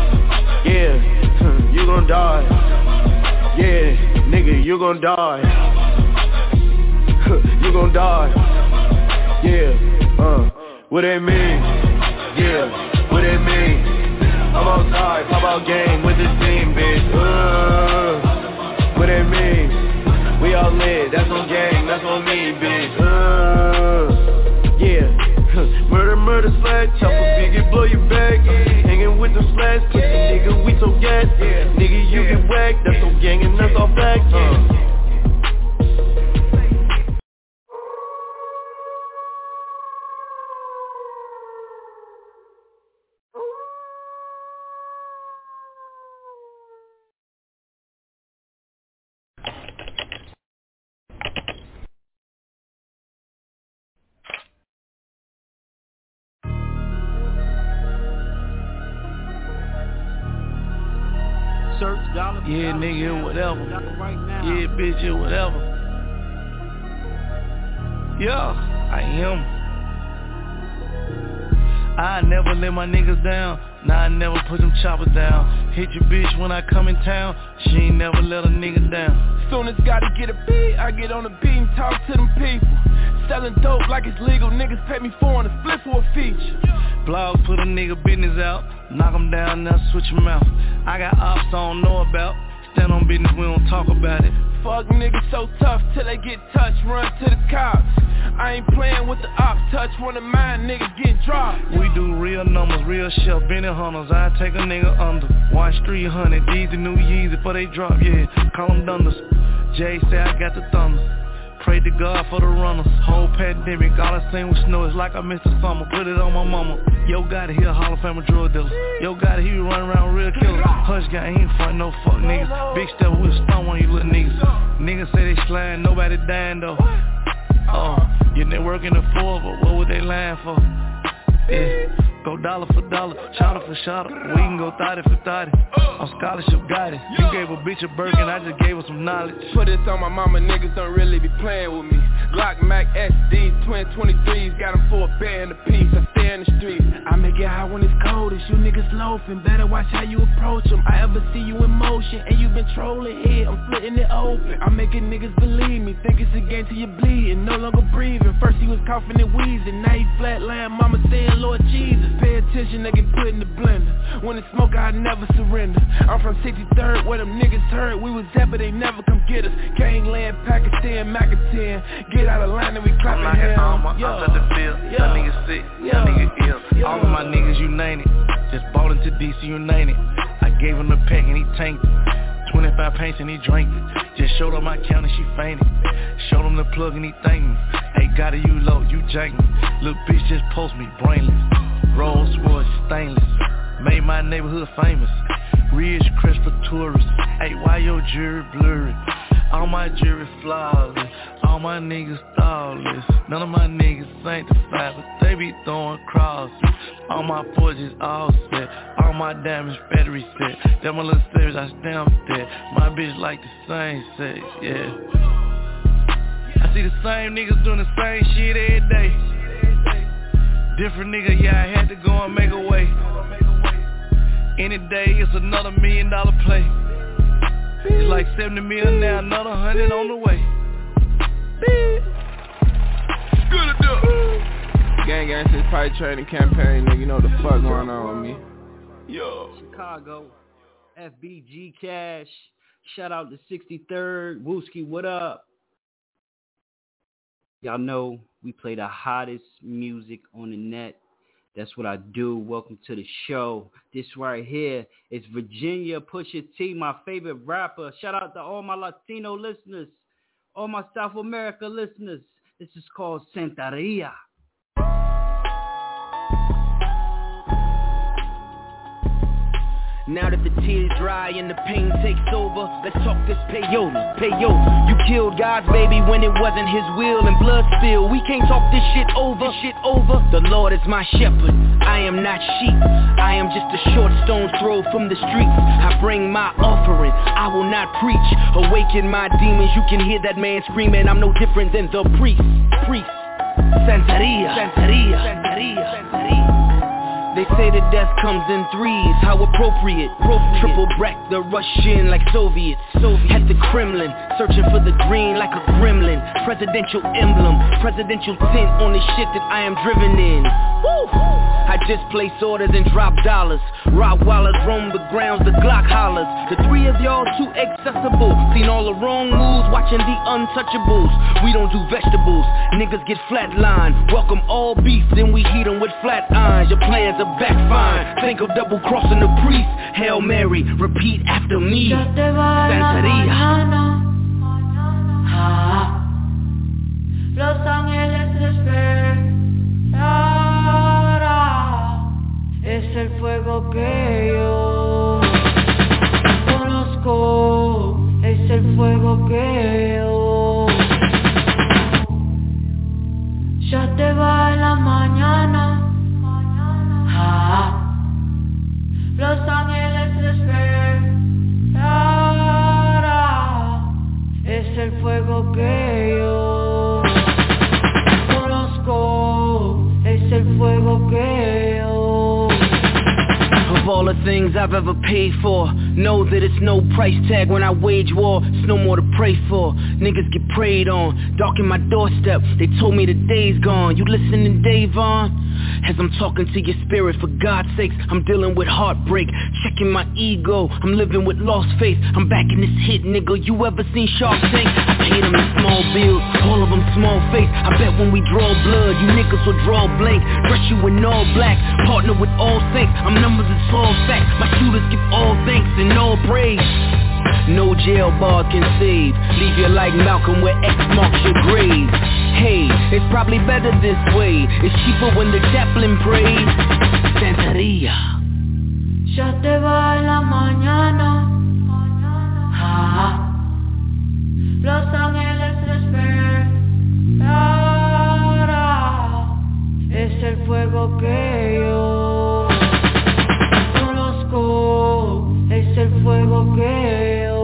Speaker 6: Yeah, you gon' die. Yeah, nigga, you gon' die. You gon' die. Yeah, uh, what they mean? Yeah, what they mean? I'm outside, how about game with the team, bitch? Uh, what they mean? We all lit, that's on game, that's on me, bitch. Uh, yeah, murder, murder, slash, chopper, biggie, blow your back. Hanging with the slash, pussy nigga, we so gas. Nigga, you get whacked, that's no gang and that's all facts. Uh.
Speaker 19: Yeah, nigga, whatever. Yeah, bitch, yeah, whatever. Yeah, I am. I never let my niggas down. Nah, I never put them choppers down. Hit your bitch when I come in town. She ain't never let a nigga down.
Speaker 20: Soon as gotta get a beat, I get on the beat and talk to them people. Selling dope like it's legal, niggas pay me for on a split for a feature.
Speaker 19: Blogs put a nigga business out, knock him down, now switch him out. I got ops I don't know about, stand on business, we don't talk about it.
Speaker 20: Fuck niggas so tough till they get touched, run to the cops. I ain't playing with the ops, touch one of mine, niggas get dropped.
Speaker 19: We do real numbers, real shit, Benny Hunters, I take a nigga under. Watch three hundred, these the new Yeezy before they drop, yeah, call them Dunders. Jay say I got the thunder. Pray to God for the runners. Whole pandemic, all I seen was snow. It's like I missed the summer. Put it on my mama. Yo, got it, he a Hall of Fame drug dealer. Yo, got it, he running around real killer. Hush guy, he ain't front no fuck niggas. Big step with a stone on you little niggas. Niggas say they slime, nobody dying though. Oh, your network in the four, but what would they lying for? Yeah, go dollar for dollar, shotter for shotter. We can go thotty for thotty. On scholarship guidance. You gave a bitch a Birkin, I just gave her some knowledge.
Speaker 20: Put this on my mama, niggas don't really be playing with me. Glock, Mac, S Ds, twin twenty-threes, got them for a band a piece. I stay in the streets. I make it hot when it's coldest. You niggas loafing, better watch how you approach them. I ever see you in motion, and you been trolling here. I'm splitting it open. I'm making niggas believe me. Think it's a game till you bleeding, no longer breathing. First he was coughing and wheezing, now he flatline. Mama saying Lord Jesus, pay attention, they get put in the blender. When it's smoke, I never surrender. I'm from sixty-third, where them niggas heard we was at, but they never come get us. Gangland, Pakistan, Macatan. Get out of line and we clapping
Speaker 19: I'm
Speaker 20: hands.
Speaker 19: all my yeah. the field. Yeah. Y'all niggas sick, y'all niggas ill. Yeah. All of my niggas united. Just bought into D C United. I gave him the pack and he tanked it. twenty-five paints and he drank it. Just showed up my count and she fainted. Showed him the plug and he thanked me. Hey, got it, you low, you jank me. Little bitch just post me, brainless. Rolls Royce, stainless. Made my neighborhood famous. Ridge crest for tourists. Hey, why your jury blurry? All my jury flawless. All my niggas thoughtless. None of my niggas sanctified, but they be throwing crosses. All my forges all set. All my diamonds battery set. That my little series I stamped that. My bitch like the same sex, yeah. I see the same niggas doing the same shit every day. Different nigga, yeah, I had to go and make a way. Any day it's another million dollar play. It's like seventy million now, another hundred on the way.
Speaker 20: Good enough. Gang gang since pipe trading campaign, nigga, you know what the fuck going on with me.
Speaker 1: Yo. Chicago, F B G Cash. Shout out to sixty-third. Wooski, what up? Y'all know we play the hottest music on the net. That's what I do. Welcome to the show. This right here is Virginia Pusha T, my favorite rapper. Shout out to all my Latino listeners, all my South America listeners. This is called Santeria.
Speaker 7: Now that the tears dry and the pain takes over, let's talk this peyote, peyote. You killed God's baby when it wasn't his will and blood spill. We can't talk this shit over, this shit over. The Lord is my shepherd, I am not sheep. I am just a short stone's throw from the streets. I bring my offering, I will not preach. Awaken my demons, you can hear that man screaming. I'm no different than the priest, priest. Santeria, Santeria, Santeria, Santeria. They say that death comes in threes, how appropriate, appropriate. Triple brack the Russian like Soviets. Soviet. At the Kremlin, searching for the green like a gremlin. Presidential emblem, presidential tint on the shit that I am driven in. Woo! I just place orders and drop dollars. Rottweilers roam the grounds, the Glock hollers. The three of y'all too accessible. Seen all the wrong moves, watching the untouchables. We don't do vegetables, niggas get flatlined. Welcome all beef, then we heat them with flat irons. Your plans are backfire. Think of double crossing the priest. Hail Mary, repeat after me. Santeria.
Speaker 9: Los ángeles despertarán. Es el fuego que yo conozco. Es el fuego que yo. Ya te va la mañana. Los ángeles despertarán. Es el fuego que yo conozco. Es el fuego que yo
Speaker 7: all the things I've ever paid for. Know that it's no price tag when I wage war. It's no more to pray for. Niggas get preyed on. Darken my doorstep. They told me the day's gone. You listening, Dave on? As I'm talking to your spirit, for God's sakes, I'm dealing with heartbreak. Checking my ego. I'm living with lost faith. I'm back in this hit, nigga. You ever seen Shark Tank? I paid them in small bills. All of them small face. I bet when we draw blood, you niggas will draw blank. Dress you in all black. Partner with all saints. I'm numbers, it's all facts. My shooters give all thanks and all praise. No jail bar can save. Leave you like Malcolm where X marks your grave. Hey, it's probably better this way. It's cheaper when the chaplain prays. Santeria.
Speaker 9: Ya te va la mañana. Ah, Los ángeles despertará. Es el fuego que yo conozco. Es el fuego que yo.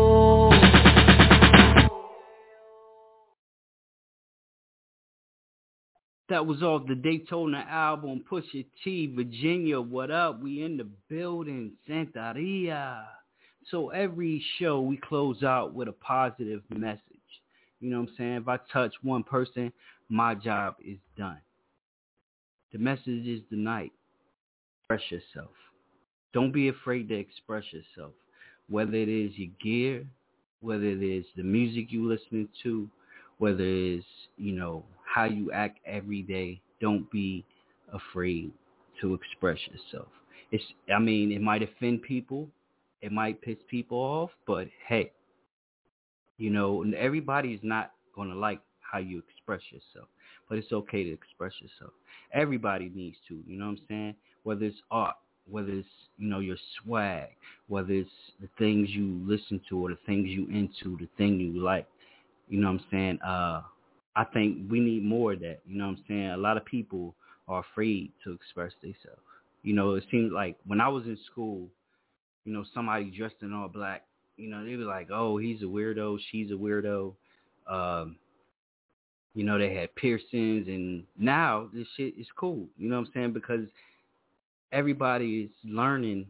Speaker 1: That was off the Daytona album, Pusha T, Virginia, what up? We in the building, Santeria. So every show we close out with a positive message. You know what I'm saying? If I touch one person, my job is done. The message is tonight. Express yourself. Don't be afraid to express yourself. Whether it is your gear, whether it is the music you listening to, whether it is, you know, how you act every day, don't be afraid to express yourself. It's, I mean, it might offend people. It might piss people off, but hey, you know, everybody's not going to like how you express yourself, but it's okay to express yourself. Everybody needs to, you know what I'm saying? Whether it's art, whether it's, you know, your swag, whether it's the things you listen to or the things you into, the thing you like, you know what I'm saying? Uh, I think we need more of that, you know what I'm saying? A lot of people are afraid to express themselves. You know, it seems like when I was in school, you know, somebody dressed in all black, you know, they were like, oh, he's a weirdo, she's a weirdo. Um, you know, they had piercings, and now this shit is cool, you know what I'm saying? Because everybody is learning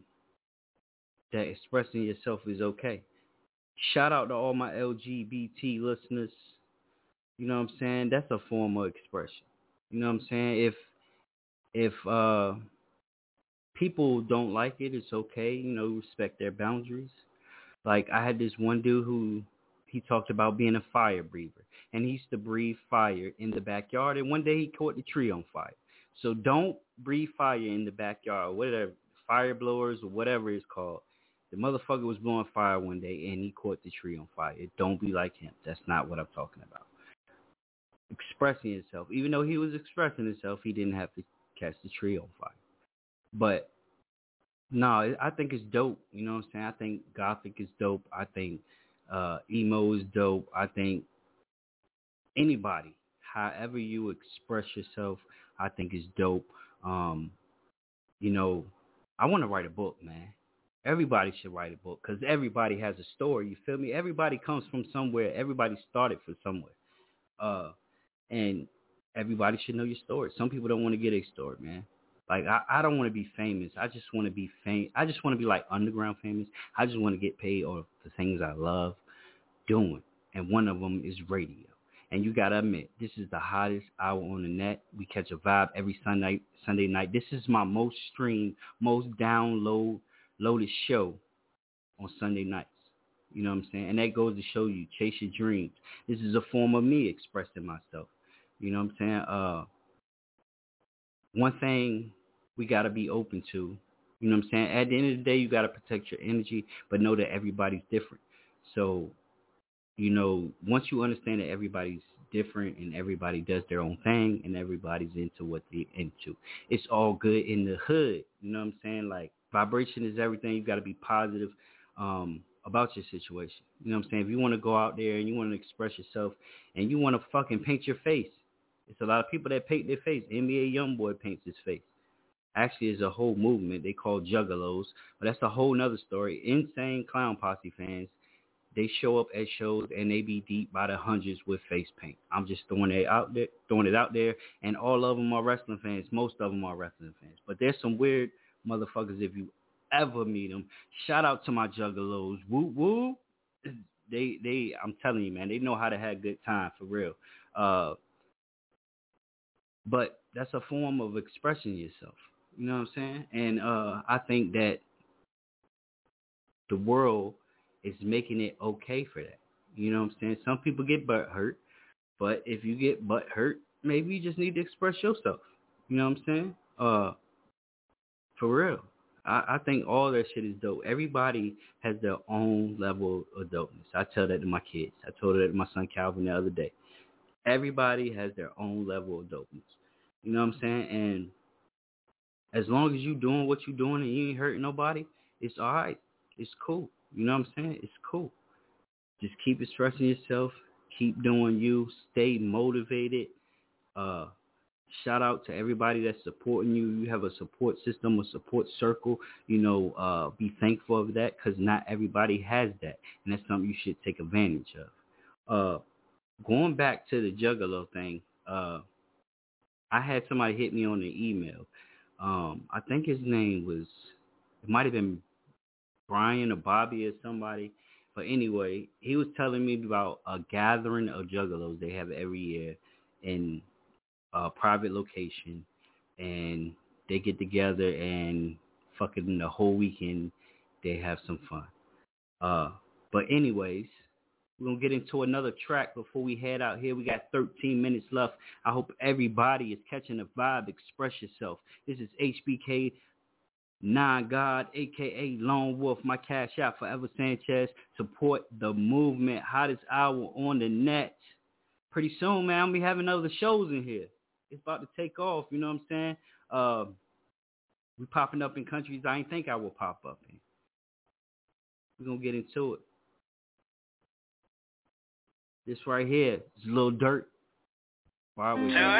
Speaker 1: that expressing yourself is okay. Shout out to all my L G B T listeners. You know what I'm saying? That's a form of expression. You know what I'm saying? If if uh, people don't like it, it's okay. You know, respect their boundaries. Like, I had this one dude who, he talked about being a fire breather. And he used to breathe fire in the backyard. And one day he caught the tree on fire. So don't breathe fire in the backyard, whatever, fire blowers or whatever it's called. The motherfucker was blowing fire one day and he caught the tree on fire. Don't be like him. That's not what I'm talking about. Expressing himself. Even though he was expressing himself, he didn't have to catch the tree on fire. But no, I think it's dope. You know what I'm saying? I think Gothic is dope. I think uh, emo is dope. I think anybody, however you express yourself, I think is dope. Um, you know, I want to write a book, man. Everybody should write a book because everybody has a story. You feel me? Everybody comes from somewhere. Everybody started from somewhere. Uh, and everybody should know your story. Some people don't want to get a story, man. Like, I, I don't want to be famous. I just want to be famous. I just want to be like underground famous. I just want to get paid on the things I love doing. And one of them is radio. And you got to admit, this is the hottest hour on the net. We catch a vibe every Sunday Sunday night. This is my most streamed, most download loaded show on Sunday nights. You know what I'm saying? And that goes to show you, chase your dreams. This is a form of me expressing myself. You know what I'm saying? Uh, one thing we got to be open to, you know what I'm saying? At the end of the day, you got to protect your energy, but know that everybody's different. So, you know, once you understand that everybody's different and everybody does their own thing and everybody's into what they're into, it's all good in the hood. You know what I'm saying? Like, vibration is everything. You got to be positive um, about your situation. You know what I'm saying? If you want to go out there and you want to express yourself and you want to fucking paint your face, it's a lot of people that paint their face. N B A Youngboy paints his face. Actually, it's a whole movement they call juggalos, but that's a whole nother story. Insane Clown Posse fans, they show up at shows and they be deep by the hundreds with face paint. I'm just throwing it out there, throwing it out there, and all of them are wrestling fans. Most of them are wrestling fans, but there's some weird motherfuckers if you ever meet them. Shout out to my juggalos. Woo woo. They they I'm telling you, man, they know how to have a good time for real. Uh, but that's a form of expressing yourself. You know what I'm saying? And uh, I think that the world is making it okay for that. You know what I'm saying? Some people get butt hurt, but if you get butt hurt, maybe you just need to express yourself. You know what I'm saying? Uh, for real. I, I think all that shit is dope. Everybody has their own level of dopeness. I tell that to my kids. I told that to my son Calvin the other day. Everybody has their own level of dopeness. You know what I'm saying? And as long as you doing what you doing and you ain't hurting nobody, it's all right. It's cool. You know what I'm saying? It's cool. Just keep expressing yourself. Keep doing you. Stay motivated. Uh, shout out to everybody that's supporting you. You have a support system, a support circle. You know, uh, be thankful of that because not everybody has that. And that's something you should take advantage of. Uh, going back to the Juggalo thing, uh, I had somebody hit me on the email. Um, I think his name was, it might have been Brian or Bobby or somebody. But anyway, he was telling me about a gathering of juggalos they have every year in a private location. And they get together and fucking the whole weekend they have some fun. Uh, but anyways, we're going to get into another track before we head out here. We got thirteen minutes left. I hope everybody is catching the vibe. Express yourself. This is H B K Nine God, a k a. Lone Wolf. My cash out, Forever Sanchez. Support the movement. Hottest hour on the net. Pretty soon, man, I'll be having other shows in here. It's about to take off, you know what I'm saying? Uh, we popping up in countries I didn't think I would pop up in. We're going to get into it. This right here is a little dirt. Why we here?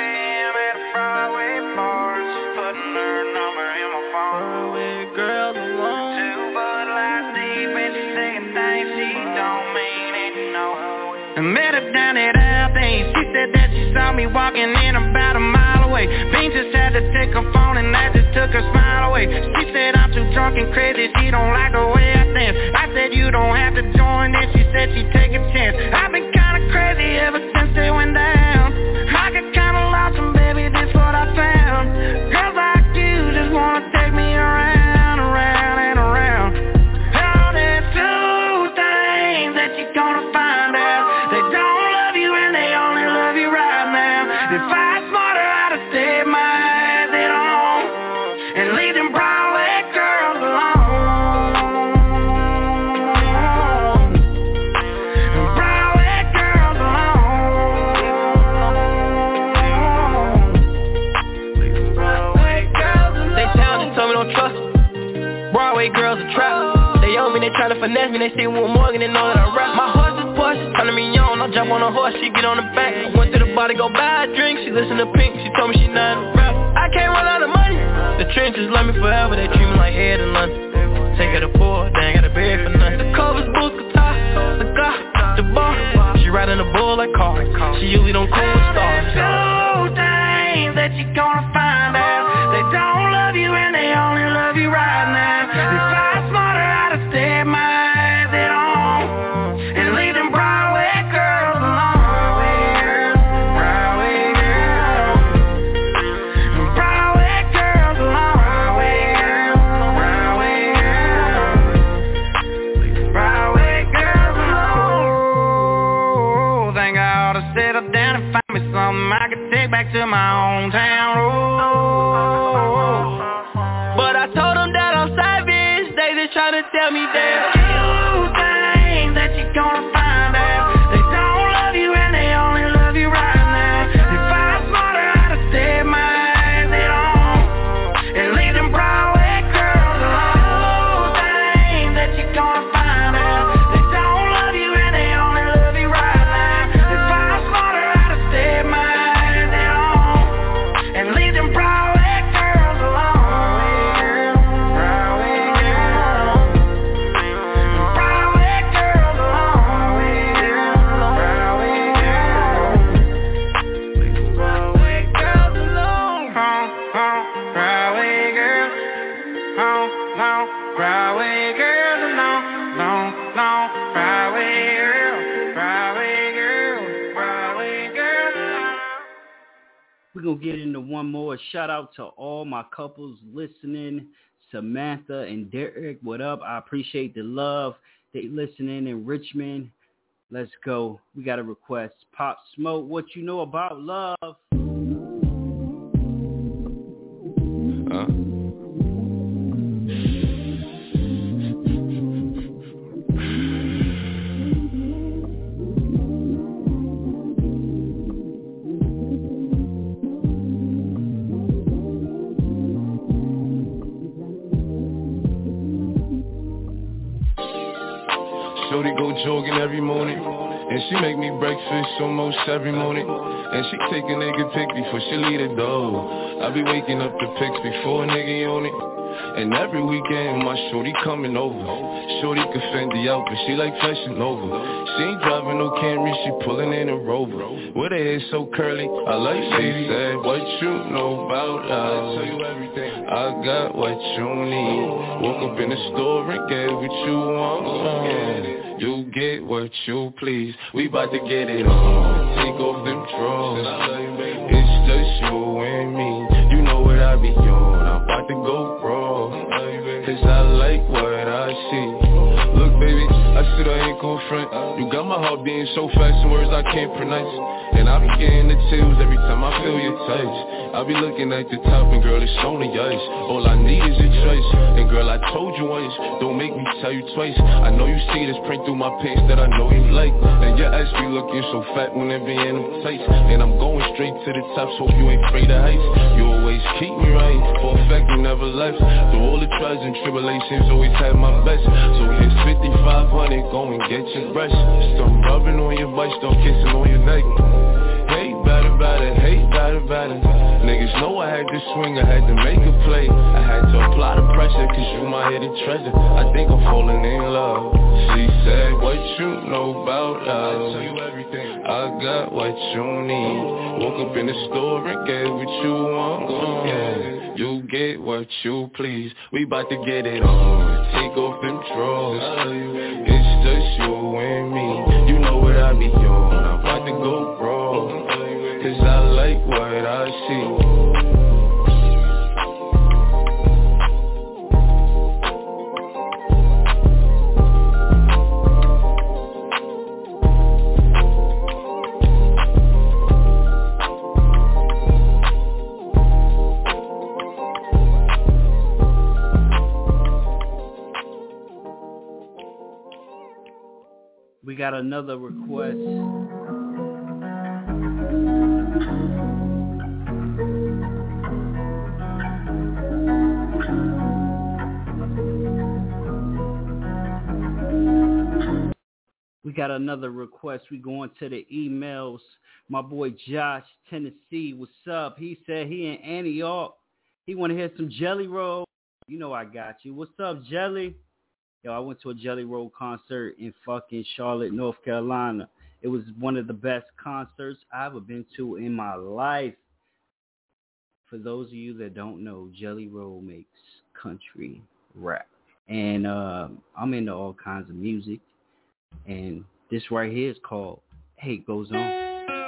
Speaker 9: Girl alone. Two Bud Lights deep and she saying things she don't mean it, no. I met her down at Aldi. She said that she saw me walking in about a mile away. Bean just had to take her phone and that just took her smile away. She said I'm too drunk and crazy, she don't like the way I dance. I said you don't have to join in. She said she'd take a chance. I've been kinda crazy ever since they went down. I got kinda lost and baby, this what I found. Girls like you just wanna take me around.
Speaker 6: Tryna finesse me, they say one more and they know that I rap. My horse is Porsche, turning me on, I jump on a horse, she get on the back. I went to the bar to go buy a drink, she listen to Pink, she told me she not a rap. I can't run out of money, the trenches love me forever, they treat me like head in London. Take her to poor, they ain't got a bed for nothing. The covers, boots, guitar, the car, the bar. She riding a bull like car, she usually don't cool with stars. Two things that you gonna find out, they don't love you and they only love you right now. They fly smarter, how to stay my eyes at home and leave them Broadway girls alone. Broadway girls, Broadway girls alone. Broadway girls, Broadway girls alone. Think I ought to settle down and find me something I could take back to my hometown road. But I told them that I'm savage, they just tryna tell me that you think that you're gonna find out. They don't love you and they only love you right now. They find smarter how to stay my eyes at home and leave them Broadway girls alone. Think that you're gonna find out. They don't love you and they only love you right now. They find smarter how to stay my eyes at home and leave them Broadway girls alone.
Speaker 20: Broadway girls are long, long, long. Broadway girls, Broadway girls, Broadway girls are long.
Speaker 1: We're going to get into one more. Shout out to all my couples listening. Samantha and Derek, what up? I appreciate the love. They listening in Richmond. Let's go. We got a request. Pop Smoke, what you know about love?
Speaker 14: Huh?
Speaker 21: Shorty go jogging every morning, and she make me breakfast almost every morning. And she take a nigga pic before she leave the door. I be waking up the pics before a nigga on it. And every weekend my shorty coming over. Shorty can fend the out, but she like fashion over. She ain't driving no Camry, she pulling in a Rover. With her hair so curly, I like she said, what you know about love? I tell you everything. I got what you need. Woke up in the store and get what you want. You get what you please. We bout to get it on. Take off them drawers. It's just you and me. You know what I be on. I'm about to go raw. Cause I like what I see. Look baby, I said I ain't gon' front. You got my heart beating so fast in words I can't pronounce. And I be getting the chills every time I feel your touch. I be looking at the top and girl it's on the ice. All I need is your choice. And girl I told you once, don't make me tell you twice. I know you see this print through my pants that I know you like. And your ass be looking so fat when it be in them tights. And I'm going straight to the top, so you ain't afraid of heights. You always keep me right, for a fact you never left. Through all the trials and tribulations, always had my best. So here's fifty-five hundred, go and get your brush. Start rubbing on your butt, start kissing on your neck. Hey, better, better, hey, better, better. Niggas know I had to swing, I had to make a play. I had to apply the pressure, cause you my hidden treasure. I think I'm falling in love. She said, what you know about love? I tell you everything. I got what you need. Woke up in the store and get what you want. Yeah. You get what you please. We bout to get it on. Take off them drawers. It's just you and me. You know what I be on. I'm about to go raw. Cause I like what I see.
Speaker 1: We got another request. We got another request. We going to the emails. My boy Josh, Tennessee, what's up? He said he in Antioch. He want to hear some Jelly Roll. You know I got you. What's up, Jelly? Yo, I went to a Jelly Roll concert in fucking Charlotte, North Carolina. It was one of the best concerts I've ever been to in my life. For those of you that don't know, Jelly Roll makes country rap. And uh, I'm into all kinds of music. And this right here is called Hate Goes On.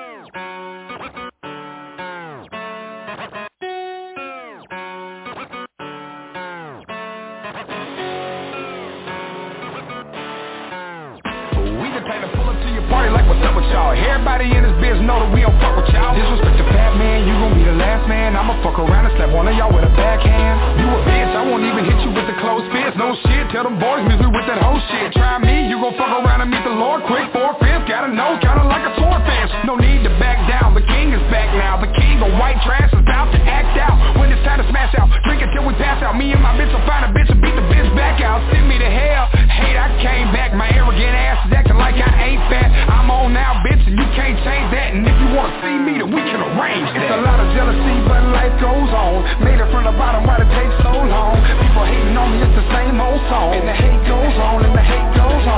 Speaker 22: Everybody in this biz know that we don't fuck with y'all. Disrespect the fat man, you gon' be the last man. I'ma fuck around and slap one of y'all with a backhand. You a bitch, I won't even hit you with the closed fist. No shit, tell them boys miss me with that whole shit. Try me, you gon' fuck around and meet the Lord quick. Four fifths, got a nose kinda like a sword fence. No need to back down, the king is back now. The king of white trash is about to act out. When it's time to smash out, drink until we pass out. Me and my bitch will find a bitch and beat the bitch back out. Send me to hell, hate I came back. My arrogant ass is acting like I ain't fat. I'm on now, bitch, and you can't change that. And if you wanna see me, then we can arrange that. It's a lot of jealousy, but life goes on. Made it from the bottom, why'd it take so long? People hating on me, it's the same old song. And the hate goes on, and the hate goes on.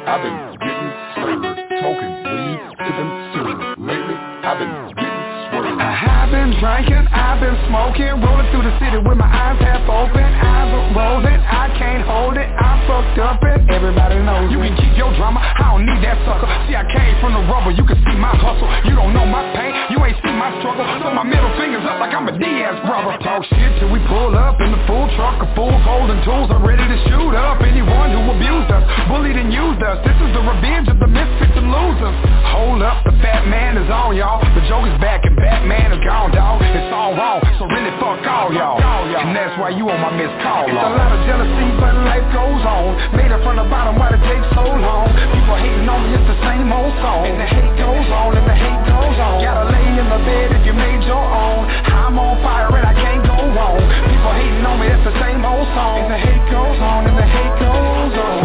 Speaker 14: I've been getting served, smoking weed, sipping syrup. Lately, I've been getting swerved.
Speaker 22: I've been drinking, I've been smoking, rolling through the city with my eyes half open. Eyes are rolling, I can't hold it. I'm fucked up and everybody knows. You can keep your drama, I don't need that sucker. See, I came from the rubber, you can see my hustle. You don't know my pain, you ain't seen my struggle. So my middle finger's up like I'm a Diaz brother. Talk shit till we pull up in the full truck of fools holding tools. I'm ready to shoot up anyone who abused us, bullied and used us. This is the revenge of the misfits and losers. Hold up, the fat man is on y'all. The joke is back and Batman is gone, dog. It's all wrong, so really fuck all y'all. And that's why you on my missed call. It's a lot of jealousy, but life goes on. Made it from the bottom, why'd it take so long? People hating on me, it's the same old song. And the hate goes on, and the hate goes on. Gotta lay in the bed if you made your own. I'm on fire and I can't go wrong. People hating on me, it's the same old song. And the hate goes on, and the hate goes on.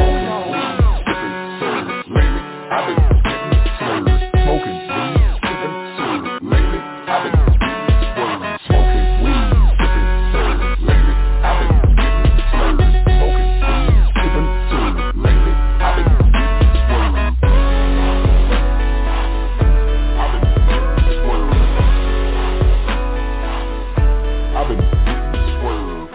Speaker 14: Lately, I've been getting swerved, smoking weed, sipping syrup. Lately, I've been getting swerved, smoking weed, sipping syrup. Lately, I've been getting swerved, smoking weed, sipping syrup. Lately, I've been getting swerved. I've been getting swerved. I've been getting swerved.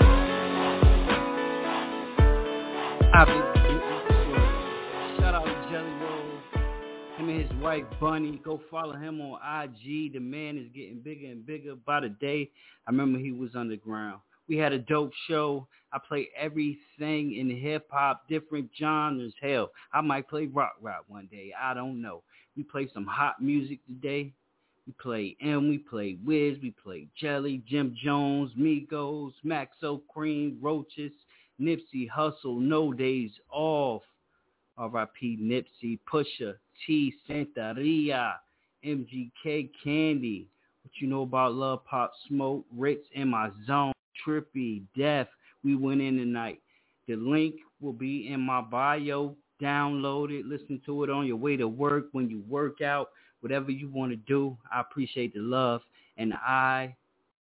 Speaker 1: I've been getting swerved. Shout out to Jelly Roll. Him and his wife Bunny. Go follow him on I G. The man is getting bigger and bigger by the day. I remember he was underground. We had a dope show. I play everything in hip hop, different genres. Hell, I might play rock rap one day. I don't know. We play some hot music today. We play M, we play Wiz, we play Jelly, Jim Jones, Migos, Maxo Cream, Roaches, Nipsey Hussle, No Days Off, R I P Nipsey, Pusha, T, Santeria, M G K, Candy. What you know about Love, Pop Smoke, Ritz, In My Zone, Trippy, Def. We went in tonight. The link will be in my bio. Download it. Listen to it on your way to work, when you work out, whatever you want to do. I appreciate the love. And I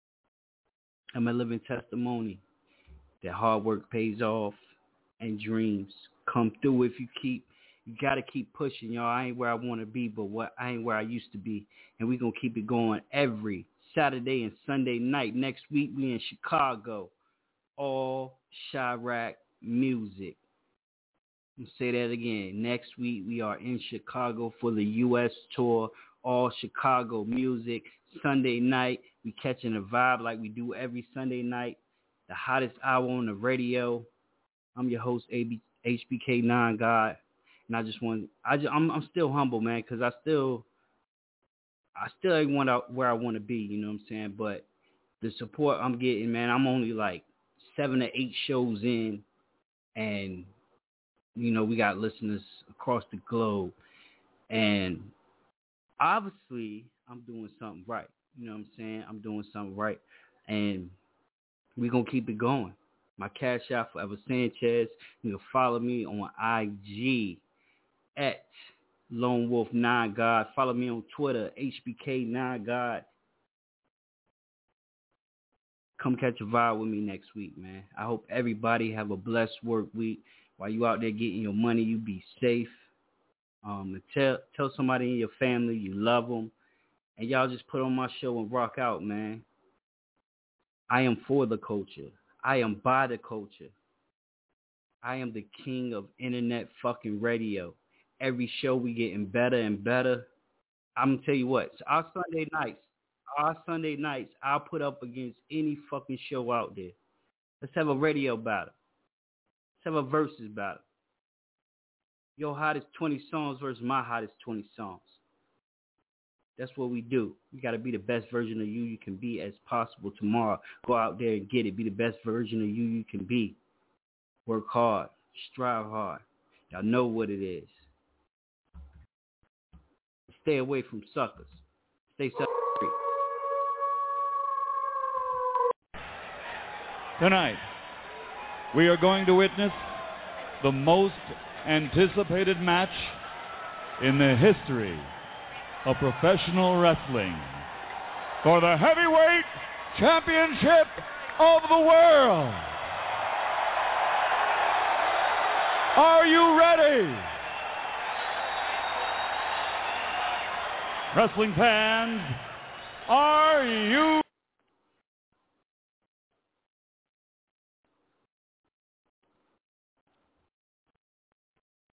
Speaker 1: am a living testimony that hard work pays off and dreams come through if you keep. You got to keep pushing, y'all. I ain't where I want to be, but what I ain't where I used to be. And we're going to keep it going every Saturday and Sunday night. Next week, we in Chicago. All Chirac music. I'll say that again. Next week, we are in Chicago for the U S tour. All Chicago music. Sunday night, we catching a vibe like we do every Sunday night. The hottest hour on the radio. I'm your host, H B K nine God. And I just want, I just, I'm, I'm still humble, man, because I still, I still ain't want out where I want to be, you know what I'm saying? But the support I'm getting, man, I'm only like seven or eight shows in, and, you know, we got listeners across the globe. And obviously, I'm doing something right. You know what I'm saying? I'm doing something right. And we're going to keep it going. My cash out, Forever Sanchez. You can follow me on I G at Lone Wolf nine God. Follow me on Twitter, H B K nine God. Come catch a vibe with me next week, man. I hope everybody have a blessed work week. While you out there getting your money, you be safe. Um, and tell tell somebody in your family you love them. And y'all just put on my show and rock out, man. I am for the culture. I am by the culture. I am the king of internet fucking radio. Every show we getting better and better. I'm going to tell you what. Our Sunday nights, our Sunday nights, I'll put up against any fucking show out there. Let's have a radio battle. Let's have a versus battle. Your hottest twenty songs versus my hottest twenty songs. That's what we do. You got to be the best version of you you can be as possible tomorrow. Go out there and get it. Be the best version of you you can be. Work hard. Strive hard. Y'all know what it is. Stay away from suckers. Stay sucker free.
Speaker 3: Tonight, we are going to witness the most anticipated match in the history of professional wrestling for the heavyweight championship of the world. Are you ready? Wrestling fans, are you